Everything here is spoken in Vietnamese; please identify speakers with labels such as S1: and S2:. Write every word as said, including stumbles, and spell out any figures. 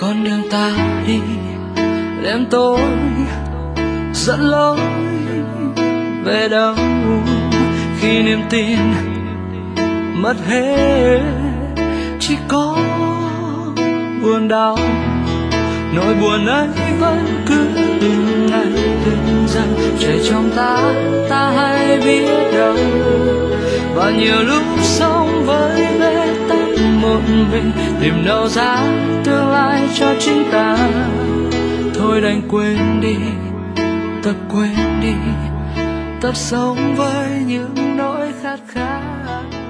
S1: con đường ta đi đêm tối dẫn lối về đâu khi niềm tin mất hết, chỉ có buồn đau. Nỗi buồn ấy vẫn cứ từng ngày từng dần chạy trong ta, ta hay biết đâu. Và nhiều lúc sống với bế tắc một mình, tìm đâu ra tương lai cho chính ta. Thôi đành quên đi, tập quên đi, tập sống với những nỗi khát khao.